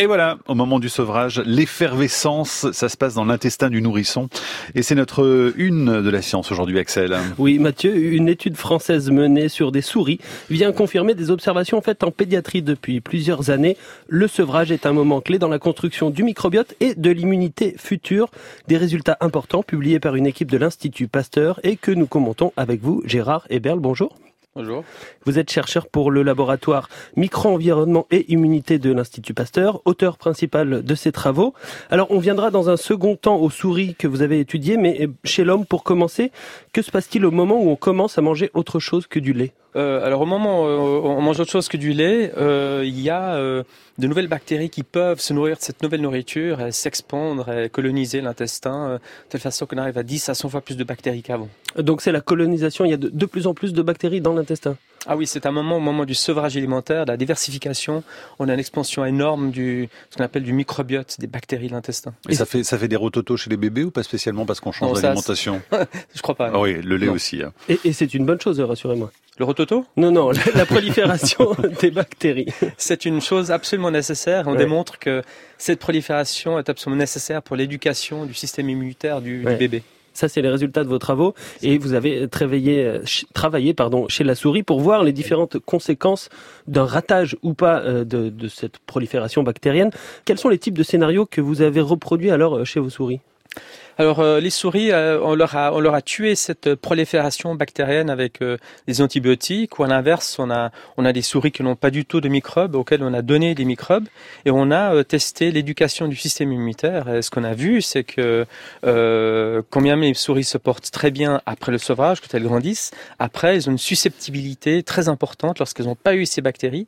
Et voilà, au moment du sevrage, l'effervescence, ça se passe dans l'intestin du nourrisson. Et c'est notre une de la science aujourd'hui, Axel. Oui, Mathieu, une étude française menée sur des souris vient confirmer des observations faites en pédiatrie depuis plusieurs années. Le sevrage est un moment clé dans la construction du microbiote et de l'immunité future. Des résultats importants publiés par une équipe de l'Institut Pasteur et que nous commentons avec vous, Gérard Héberle. Bonjour. Bonjour. Vous êtes chercheur pour le laboratoire Micro-environnement et immunité de l'Institut Pasteur, auteur principal de ces travaux. Alors, on viendra dans un second temps aux souris que vous avez étudiées, mais chez l'homme, pour commencer, que se passe-t-il au moment où on commence à manger autre chose que du lait ? Alors au moment où on mange autre chose que du lait, il y a de nouvelles bactéries qui peuvent se nourrir de cette nouvelle nourriture, s'expandre, coloniser l'intestin, de telle façon qu'on arrive à 10 à 100 fois plus de bactéries qu'avant. Donc c'est la colonisation, il y a de plus en plus de bactéries dans l'intestin. Ah oui, c'est un moment, au moment du sevrage alimentaire, de la diversification, on a une expansion énorme ce qu'on appelle du microbiote, des bactéries de l'intestin. Et ça fait des rototos chez les bébés ou pas spécialement parce qu'on change l'alimentation? Je crois pas. Ah oui, le lait aussi. Hein. Et c'est une bonne chose, rassurez-moi. Le rototo ? Non, la prolifération des bactéries. C'est une chose absolument nécessaire. On démontre que cette prolifération est absolument nécessaire pour l'éducation du système immunitaire du bébé. Ça, c'est les résultats de vos travaux. Et vous avez travaillé chez la souris pour voir les différentes conséquences d'un ratage ou pas de cette prolifération bactérienne. Quels sont les types de scénarios que vous avez reproduits alors chez vos souris ? Alors les souris, on leur a tué cette prolifération bactérienne avec des antibiotiques. Ou à l'inverse, on a des souris qui n'ont pas du tout de microbes, auxquelles on a donné des microbes, et on a testé l'éducation du système immunitaire. Et ce qu'on a vu, c'est que combien les souris se portent très bien après le sevrage, quand elles grandissent. Après, elles ont une susceptibilité très importante lorsqu'elles n'ont pas eu ces bactéries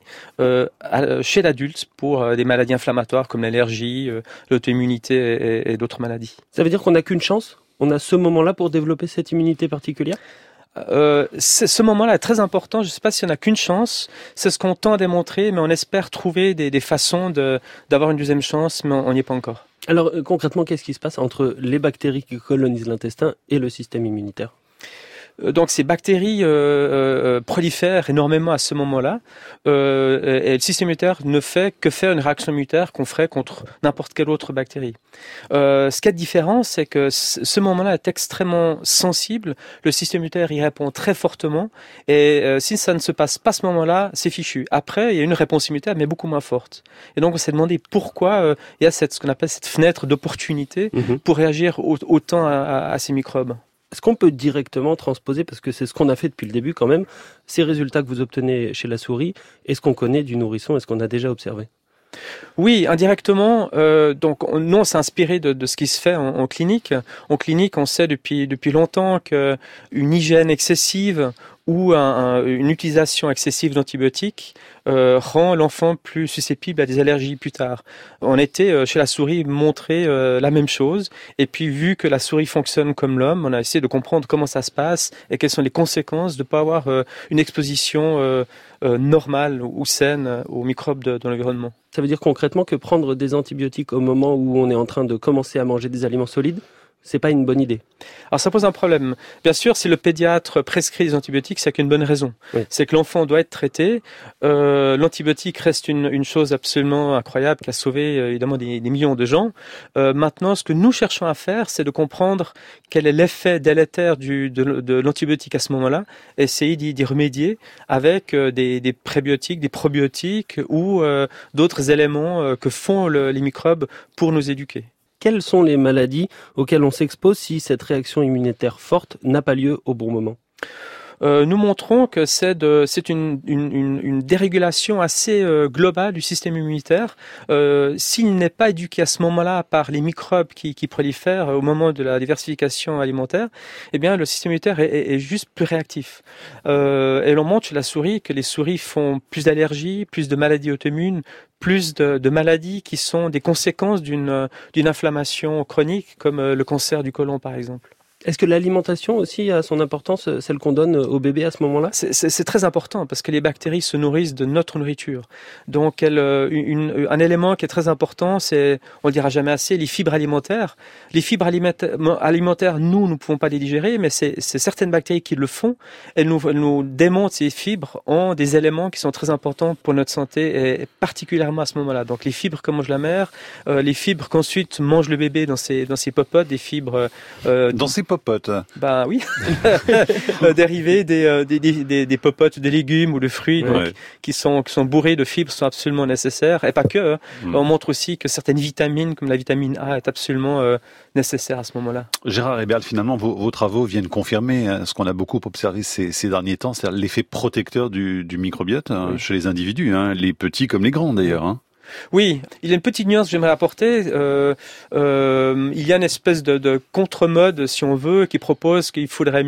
chez l'adulte pour des maladies inflammatoires comme l'allergie, l'auto-immunité et d'autres maladies. Ça veut dire qu'on n'a qu'une chance ? On a ce moment-là pour développer cette immunité particulière ? Ce moment-là est très important. Je ne sais pas s'il n'y en a qu'une chance. C'est ce qu'on tend à démontrer, mais on espère trouver des façons d'avoir une deuxième chance, mais on n'y est pas encore. Alors concrètement, qu'est-ce qui se passe entre les bactéries qui colonisent l'intestin et le système immunitaire ? Donc ces bactéries prolifèrent énormément à ce moment-là, et le système immunitaire ne fait que faire une réaction immunitaire qu'on ferait contre n'importe quelle autre bactérie. Ce qui est différent, c'est que ce moment-là est extrêmement sensible, le système immunitaire y répond très fortement, et si ça ne se passe pas à ce moment-là, c'est fichu. Après, il y a une réponse immunitaire, mais beaucoup moins forte. Et donc on s'est demandé pourquoi il y a ce qu'on appelle cette fenêtre d'opportunité pour réagir autant à ces microbes. Est-ce qu'on peut directement transposer, parce que c'est ce qu'on a fait depuis le début quand même, ces résultats que vous obtenez chez la souris, et ce qu'on connaît du nourrisson, est-ce qu'on a déjà observé ? Oui, indirectement. Donc, nous, on s'est inspiré de ce qui se fait en clinique. En clinique, on sait depuis longtemps qu'une hygiène excessive ou une utilisation excessive d'antibiotiques rend l'enfant plus susceptible à des allergies plus tard. On était chez la souris montré la même chose, et puis vu que la souris fonctionne comme l'homme, on a essayé de comprendre comment ça se passe et quelles sont les conséquences de ne pas avoir une exposition normale ou saine aux microbes dans l'environnement. Ça veut dire concrètement que prendre des antibiotiques au moment où on est en train de commencer à manger des aliments solides, c'est pas une bonne idée. Alors ça pose un problème. Bien sûr, si le pédiatre prescrit des antibiotiques, c'est qu'une bonne raison. Oui. C'est que l'enfant doit être traité. L'antibiotique reste une chose absolument incroyable qui a sauvé évidemment des millions de gens. Maintenant, ce que nous cherchons à faire, c'est de comprendre quel est l'effet délétère de l'antibiotique à ce moment-là, essayer d'y remédier avec des prébiotiques, des probiotiques ou d'autres éléments que font les microbes pour nous éduquer. Quelles sont les maladies auxquelles on s'expose si cette réaction immunitaire forte n'a pas lieu au bon moment ? Nous montrons que c'est une dérégulation assez globale du système immunitaire. S'il n'est pas éduqué à ce moment-là par les microbes qui prolifèrent au moment de la diversification alimentaire, eh bien le système immunitaire est juste plus réactif. Et l'on montre chez la souris que les souris font plus d'allergies, plus de maladies auto-immunes, plus de maladies qui sont des conséquences d'une inflammation chronique comme le cancer du côlon par exemple. Est-ce que l'alimentation aussi a son importance, celle qu'on donne au bébé à ce moment-là? C'est très important parce que les bactéries se nourrissent de notre nourriture. Donc un élément qui est très important, c'est, on le dira jamais assez, les fibres alimentaires. Les fibres alimentaires, nous ne pouvons pas les digérer, mais c'est certaines bactéries qui le font. Elles nous démontent ces fibres en des éléments qui sont très importants pour notre santé, et particulièrement à ce moment-là. Donc les fibres que mange la mère, les fibres qu'ensuite mange le bébé dans ses popotes, des fibres... dans ses popotes? Ben oui, dérivés des popotes de légumes ou de fruits, donc, qui sont bourrés de fibres, sont absolument nécessaires, et pas que. Hein. On montre aussi que certaines vitamines, comme la vitamine A, est absolument nécessaire à ce moment-là. Gérard Héberle, finalement, vos travaux viennent confirmer ce qu'on a beaucoup observé ces derniers temps, c'est-à-dire l'effet protecteur du microbiote chez les individus, les petits comme les grands d'ailleurs. Oui, il y a une petite nuance que j'aimerais apporter. Il y a une espèce de contre-mode, si on veut, qui propose qu'il faudrait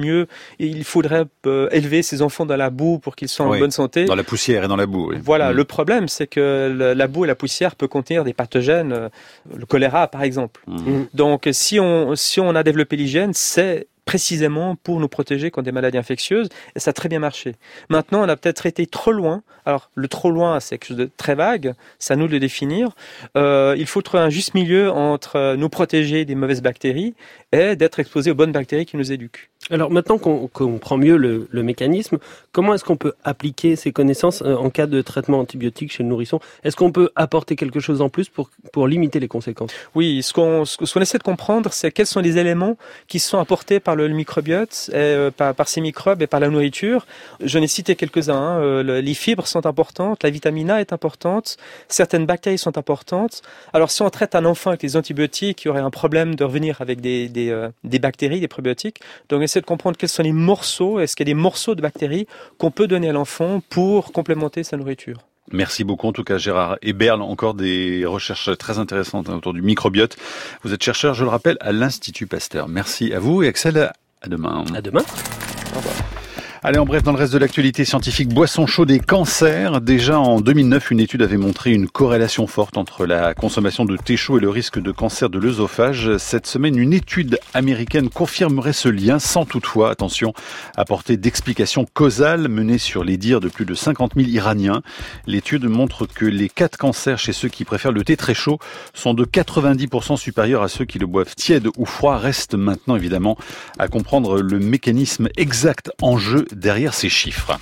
élever ses enfants dans la boue pour qu'ils soient en bonne santé. Dans la poussière et dans la boue. Oui. Voilà, le problème, c'est que la boue et la poussière peut contenir des pathogènes, le choléra par exemple. Donc, si on a développé l'hygiène, c'est précisément pour nous protéger contre des maladies infectieuses, et ça a très bien marché. Maintenant, on a peut-être été trop loin. Alors, le trop loin, c'est quelque chose de très vague, c'est à nous de le définir. Il faut trouver un juste milieu entre nous protéger des mauvaises bactéries et d'être exposé aux bonnes bactéries qui nous éduquent. Alors maintenant qu'on comprend mieux le mécanisme, comment est-ce qu'on peut appliquer ces connaissances en cas de traitement antibiotique chez le nourrisson? Est-ce qu'on peut apporter quelque chose en plus pour limiter les conséquences? Oui, ce qu'on essaie de comprendre, c'est quels sont les éléments qui sont apportés par le microbiote, par ces microbes et par la nourriture. J'en ai cité quelques-uns. Les fibres sont importantes, la vitamine A est importante, certaines bactéries sont importantes. Alors si on traite un enfant avec les antibiotiques, il y aurait un problème de revenir avec des bactéries, des probiotiques. Donc on essaie de comprendre quels sont les morceaux, est-ce qu'il y a des morceaux de bactéries qu'on peut donner à l'enfant pour complémenter sa nourriture. Merci beaucoup en tout cas Gérard Héberle, encore des recherches très intéressantes autour du microbiote. Vous êtes chercheur, je le rappelle, à l'Institut Pasteur. Merci à vous et Axel, à demain. À demain. Au revoir. Allez, en bref, dans le reste de l'actualité scientifique, boisson chaude et cancer. Déjà en 2009, une étude avait montré une corrélation forte entre la consommation de thé chaud et le risque de cancer de l'œsophage. Cette semaine, une étude américaine confirmerait ce lien sans toutefois, attention, apporter d'explications causales menées sur les dires de plus de 50 000 Iraniens. L'étude montre que les cas de cancer chez ceux qui préfèrent le thé très chaud sont de 90% supérieurs à ceux qui le boivent tiède ou froid. Reste maintenant évidemment à comprendre le mécanisme exact en jeu derrière ces chiffres.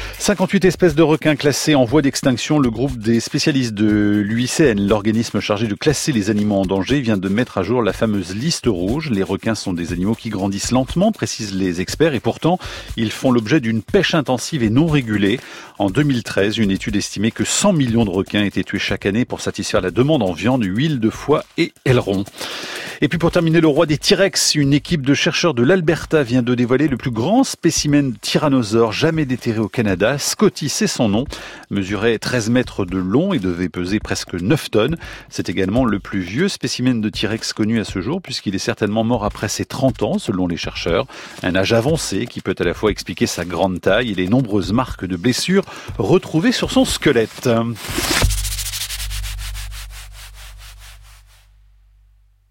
58 espèces de requins classées en voie d'extinction. Le groupe des spécialistes de l'UICN, l'organisme chargé de classer les animaux en danger, vient de mettre à jour la fameuse liste rouge. Les requins sont des animaux qui grandissent lentement, précisent les experts, et pourtant, ils font l'objet d'une pêche intensive et non régulée. En 2013, une étude estimait que 100 millions de requins étaient tués chaque année pour satisfaire la demande en viande, huile de foie et ailerons. Et puis pour terminer, le roi des T-Rex, une équipe de chercheurs de l'Alberta vient de dévoiler le plus grand spécimen de tyrannosaure jamais déterré au Canada. Scotty, c'est son nom, mesurait 13 mètres de long et devait peser presque 9 tonnes. C'est également le plus vieux spécimen de T-Rex connu à ce jour, puisqu'il est certainement mort après ses 30 ans, selon les chercheurs. Un âge avancé qui peut à la fois expliquer sa grande taille et les nombreuses marques de blessures retrouvées sur son squelette.